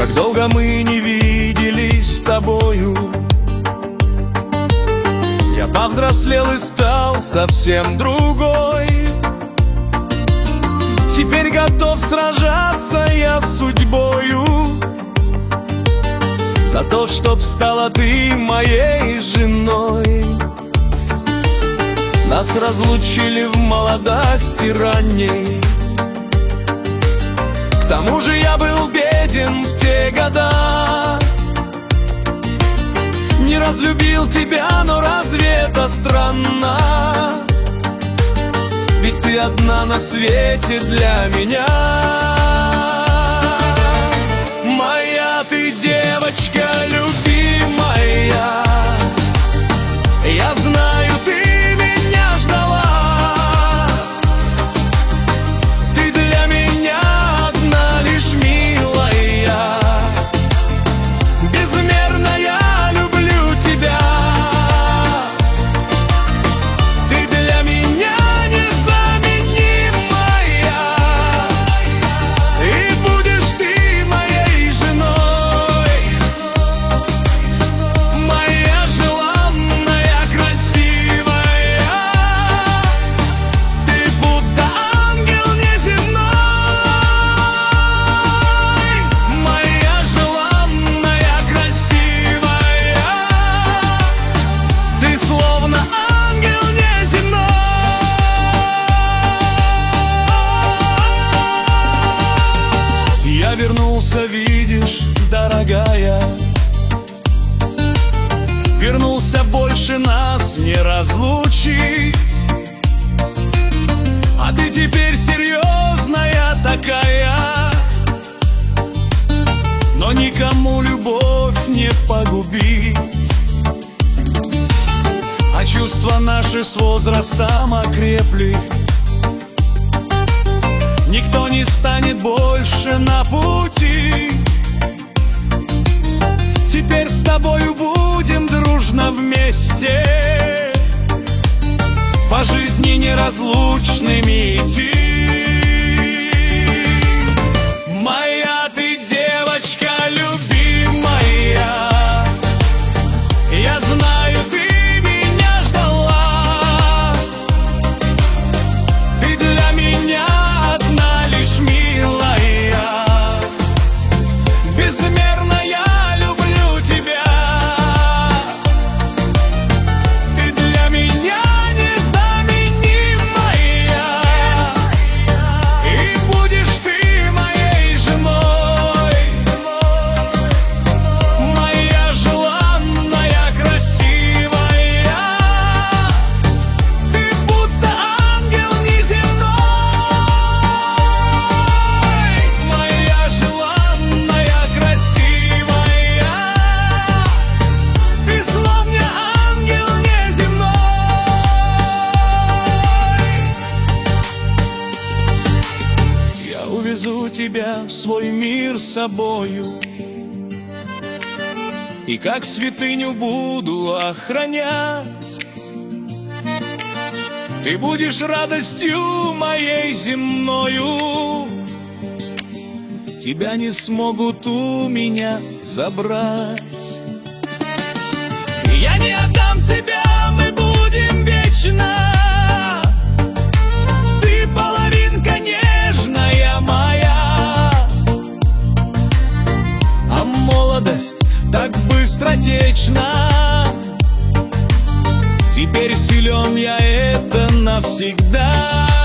Как долго мы не виделись с тобою. Я повзрослел и стал совсем другой. Теперь готов сражаться я с судьбою за то, чтоб стала ты моей женой. Нас разлучили в молодости ранней. К тому же я был беден в те года. Не разлюбил тебя, но разве это странно? Ведь ты одна на свете для меня. Моя ты девочка любимая, я знаю, ты меня ждала. Ты для меня одна лишь милая. Безмерно я люблю тебя. Ты для меня незаменимая, и будешь ты моей женой. Моя желанная, красивая, ты будто ангел неземной. Моя желанная, красивая, ты словно ангел неземной. Я вернулся, видишь, дорогая, вернулся, больше нас не разлучить. А ты теперь серьезная такая, но никому любовь не погубить. А чувства наши с возрастом окрепли. Никто не станет больше на пути. Теперь с тобою будем дружно вместе, по жизни неразлучными идти. Моя ты девочка любимая, я знаю, ты меня ждала. Ты для меня одна лишь милая. Безмерно я люблю тебя. Ты для меня незаменимая, и будешь ты моей женой. Моя желанная, красивая, ты будто ангел неземной. Моя желанная, красивая, ты словно ангел неземной. Я увезу тебя в свой мир с собою, и как святыню буду охранять. Ты будешь радостью моей земною. Тебя не смогут у меня забрать. Я не отдам тебя, мы будем вечно. Ты половинка нежная моя. А молодость так быстротечна. Теперь силен я, это навсегда.